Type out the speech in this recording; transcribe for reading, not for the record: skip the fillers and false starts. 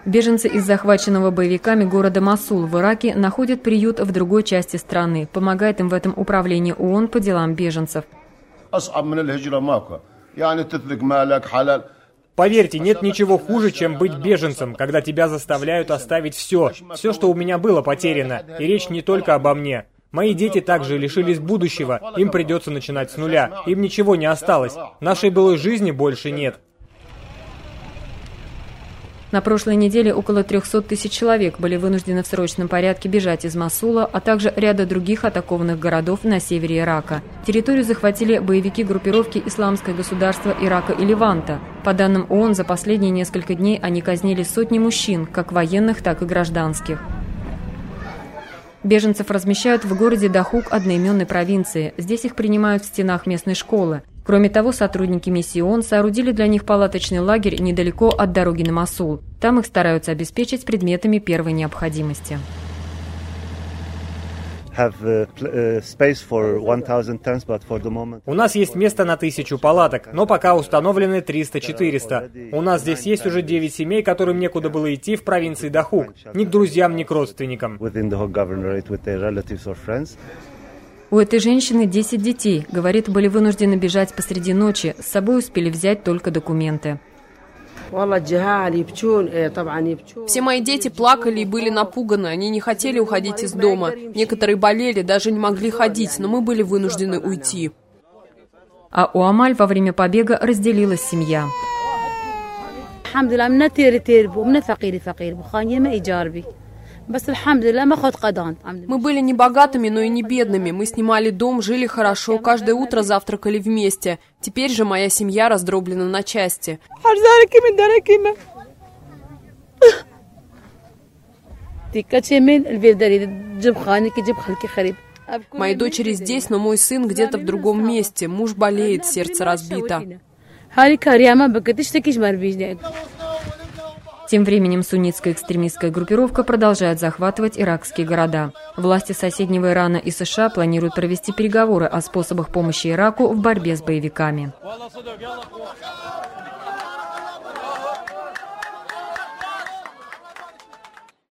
Беженцы из захваченного боевиками города Мосул в Ираке находят приют в другой части страны. Помогает им в этом управление ООН по делам беженцев. Поверьте, нет ничего хуже, чем быть беженцем, когда тебя заставляют оставить все, что у меня было потеряно. И речь не только обо мне. Мои дети также лишились будущего, им придется начинать с нуля. Им ничего не осталось. Нашей былой жизни больше нет. На прошлой неделе около 300 тысяч человек были вынуждены в срочном порядке бежать из Мосула, а также ряда других атакованных городов на севере Ирака. Территорию захватили боевики группировки «Исламское государство Ирака» и Леванта. По данным ООН, за последние несколько дней они казнили сотни мужчин, как военных, так и гражданских. Беженцев размещают в городе Дахук одноименной провинции. Здесь их принимают в стенах местной школы. Кроме того, сотрудники миссии ООН соорудили для них палаточный лагерь недалеко от дороги на Мосул. Там их стараются обеспечить предметами первой необходимости. У нас есть место на 1000 палаток, но пока установлены 300-400. У нас здесь есть уже 9 семей, которым некуда было идти в провинции Дахук. Ни к друзьям, ни к родственникам. У этой женщины 10 детей. Говорит, были вынуждены бежать посреди ночи. С собой успели взять только документы. Все мои дети плакали и были напуганы. Они не хотели уходить из дома. Некоторые болели, даже не могли ходить, но мы были вынуждены уйти. А у Амаль во время побега разделилась семья. Мы были не богатыми, но и не бедными. Мы снимали дом, жили хорошо, каждое утро завтракали вместе. Теперь же моя семья раздроблена на части. Мои дочери здесь, но мой сын где-то в другом месте. Муж болеет, сердце разбито. Тем временем суннитская экстремистская группировка продолжает захватывать иракские города. Власти соседнего Ирана и США планируют провести переговоры о способах помощи Ираку в борьбе с боевиками.